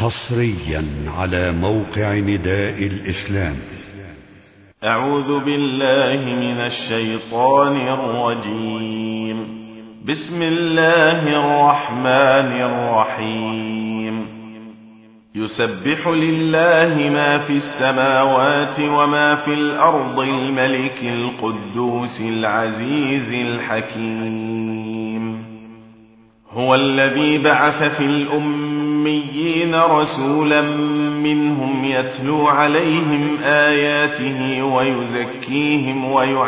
حصريا على موقع نداء الإسلام. أعوذ بالله من الشيطان الرجيم. بسم الله الرحمن الرحيم. يسبح لله ما في السماوات وما في الأرض الملك القدوس العزيز الحكيم. هو الذي بعث في الأميين رسولا منهم يتلو عليهم آياته ويزكيهم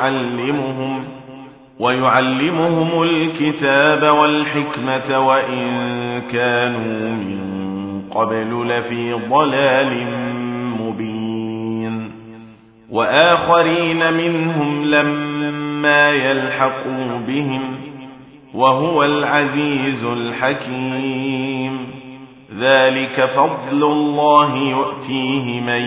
ويعلمهم الكتاب والحكمة وإن كانوا من قبل لفي ضلال مبين. وآخرين منهم لما يلحقوا بهم وهو العزيز الحكيم. ذلك فضل الله يؤتيه من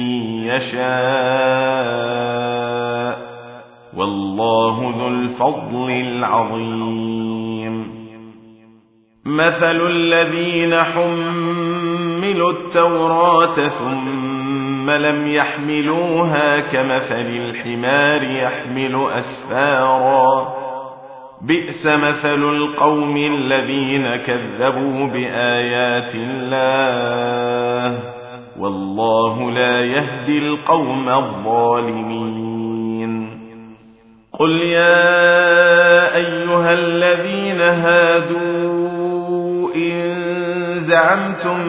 يشاء والله ذو الفضل العظيم. مثل الذين حملوا التوراة ثم لم يحملوها كمثل الحمار يحمل أسفارا. بئس مثل القوم الذين كذبوا بآيات الله والله لا يهدي القوم الظالمين. قل يا أيها الذين هادوا إن زعمتم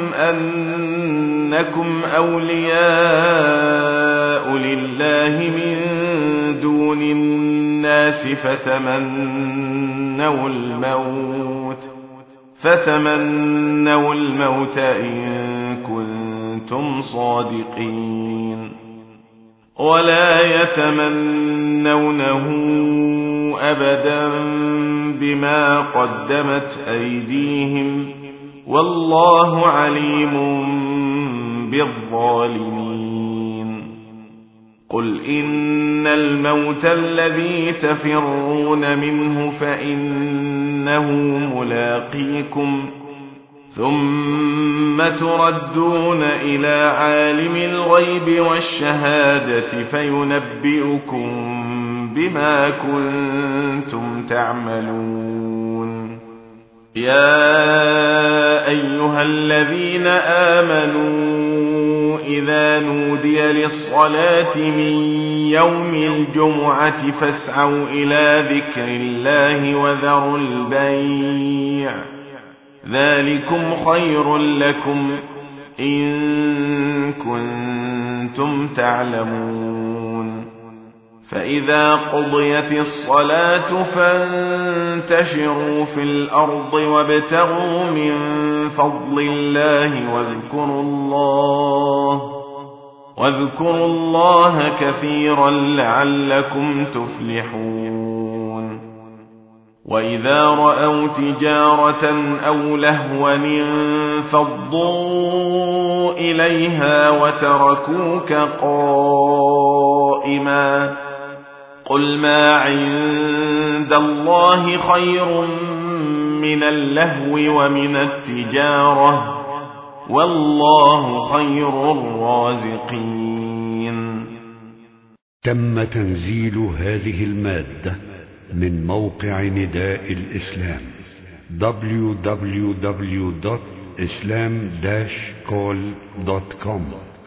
أنكم أولياء لله من دون الناس فتمنوا الموت إن كنتم صادقين. ولا يتمنونه أبدا بما قدمت أيديهم والله عليم بالظالمين. قل إن الموت الذي تفرون منه فإنه ملاقيكم ثم تردون إلى عالم الغيب والشهادة فينبئكم بما كنتم تعملون. يا أيها الذين آمنوا إذا نودي للصلاة من يوم الجمعة فاسعوا إلى ذكر الله وذروا البيع ذلكم خير لكم إن كنتم تعلمون. فإذا قضيت الصلاة فانتشروا في الأرض وابتغوا من فضل الله واذكروا الله كثيرا لعلكم تفلحون. وإذا رأوا تجارة أو لهوا انفضوا إليها وتركوك قائما. قل ما عند الله خير من اللهو ومن التجارة والله خير الرازقين. تم تنزيل هذه المادة من موقع نداء الإسلام www.islam-call.com